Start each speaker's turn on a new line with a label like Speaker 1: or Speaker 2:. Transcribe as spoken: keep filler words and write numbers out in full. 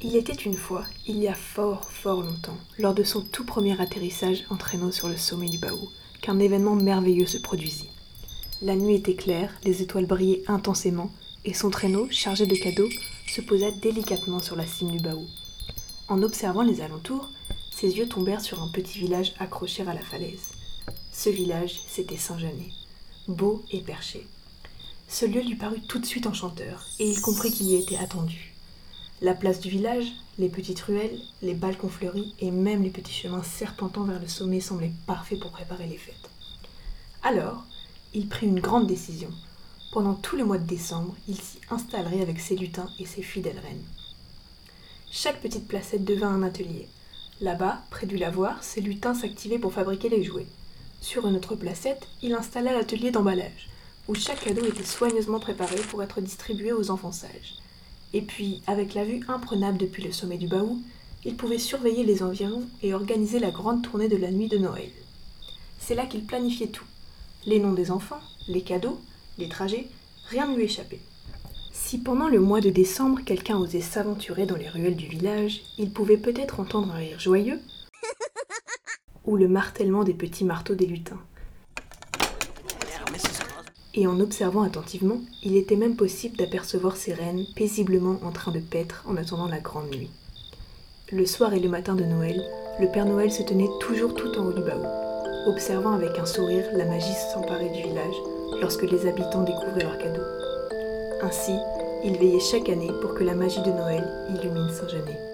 Speaker 1: Il était une fois, il y a fort fort longtemps, lors de son tout premier atterrissage en traîneau sur le sommet du Baou, qu'un événement merveilleux se produisit. La nuit était claire, les étoiles brillaient intensément, et son traîneau, chargé de cadeaux, se posa délicatement sur la cime du Baou. En observant les alentours, ses yeux tombèrent sur un petit village accroché à la falaise. Ce village, c'était Saint-Janet, beau et perché. Ce lieu lui parut tout de suite enchanteur, et il comprit qu'il y était attendu. La place du village, les petites ruelles, les balcons fleuris et même les petits chemins serpentant vers le sommet semblaient parfaits pour préparer les fêtes. Alors, il prit une grande décision. Pendant tout le mois de décembre, il s'y installerait avec ses lutins et ses fidèles reines. Chaque petite placette devint un atelier. Là-bas, près du lavoir, ses lutins s'activaient pour fabriquer les jouets. Sur une autre placette, il installa l'atelier d'emballage, où chaque cadeau était soigneusement préparé pour être distribué aux enfants sages. Et puis, avec la vue imprenable depuis le sommet du Baou, il pouvait surveiller les environs et organiser la grande tournée de la nuit de Noël. C'est là qu'il planifiait tout. Les noms des enfants, les cadeaux, les trajets, rien ne lui échappait. Si pendant le mois de décembre, quelqu'un osait s'aventurer dans les ruelles du village, il pouvait peut-être entendre un rire joyeux ou le martèlement des petits marteaux des lutins. Et en observant attentivement, il était même possible d'apercevoir ses reines paisiblement en train de paître en attendant la grande nuit. Le soir et le matin de Noël, le Père Noël se tenait toujours tout en haut du Baou, observant avec un sourire la magie s'emparer du village lorsque les habitants découvraient leurs cadeaux. Ainsi, il veillait chaque année pour que la magie de Noël illumine Saint-Janet.